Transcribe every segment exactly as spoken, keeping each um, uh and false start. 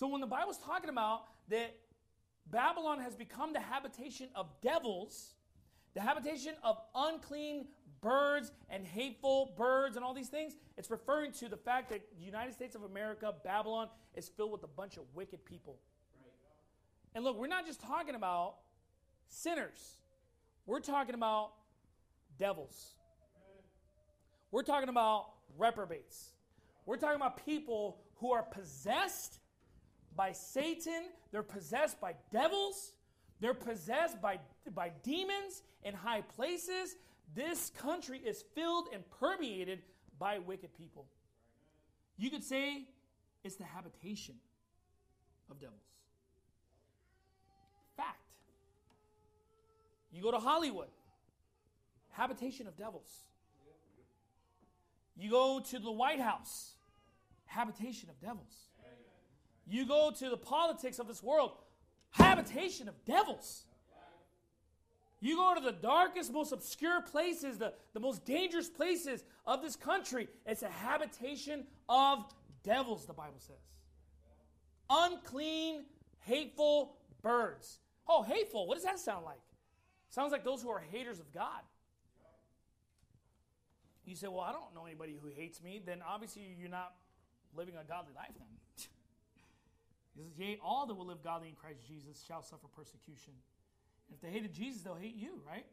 So when the Bible's talking about that Babylon has become the habitation of devils, the habitation of unclean birds and hateful birds and all these things, it's referring to the fact that the United States of America, Babylon, is filled with a bunch of wicked people. Right. And look, we're not just talking about sinners. We're talking about devils. We're talking about reprobates. We're talking about people who are possessed by Satan. They're possessed by devils. They're possessed by, by demons in high places. This country is filled and permeated by wicked people. You could say it's the habitation of devils. Fact. You go to Hollywood, habitation of devils. You go to the White House, habitation of devils. You go to the politics of this world, habitation of devils. You go to the darkest, most obscure places, the, the most dangerous places of this country, it's a habitation of devils, the Bible says. Unclean, hateful birds. Oh, hateful, what does that sound like? Sounds like those who are haters of God. You say, well, I don't know anybody who hates me. Then obviously you're not living a godly life then. He says, yea, all that will live godly in Christ Jesus shall suffer persecution. And if they hated Jesus, they'll hate you, right?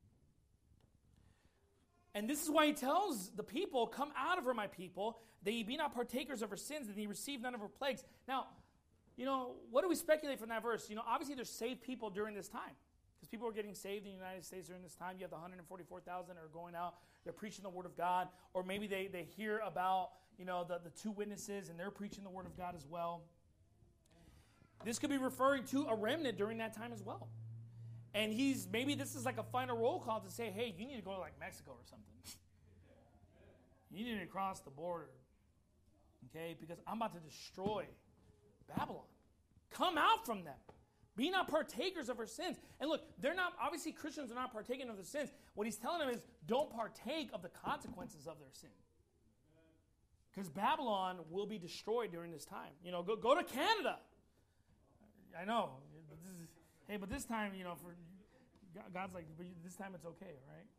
And this is why he tells the people, come out of her, my people, that ye be not partakers of her sins, that ye receive none of her plagues. Now, you know, what do we speculate from that verse? You know, obviously there's saved people during this time. Because people are getting saved in the United States during this time. You have the one hundred forty-four thousand that are going out. They're preaching the Word of God. Or maybe they, they hear about, you know, the, the two witnesses and they're preaching the Word of God as well. This could be referring to a remnant during that time as well. And he's, maybe this is like a final roll call to say, hey, you need to go to like Mexico or something. You need to cross the border. Okay? Because I'm about to destroy Babylon. Come out from them. Be not partakers of her sins. And look, they're not, obviously Christians are not partaking of their sins. What he's telling them is, don't partake of the consequences of their sin. Because Babylon will be destroyed during this time. You know, go, go to Canada. I know. But this is, hey, but this time, you know, for God's like, but this time it's okay, all right?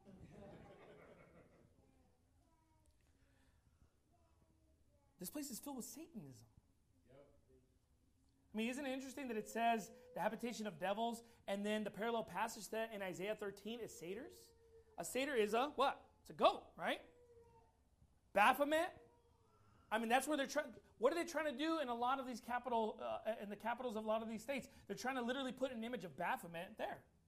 This place is filled with Satanism. I mean, isn't it interesting that it says the habitation of devils, and then the parallel passage that in Isaiah thirteen is satyrs? A satyr is a what? It's a goat, right? Baphomet. I mean, that's where they're trying. What are they trying to do in a lot of these capital, uh, in the capitals of a lot of these states? They're trying to literally put an image of Baphomet there.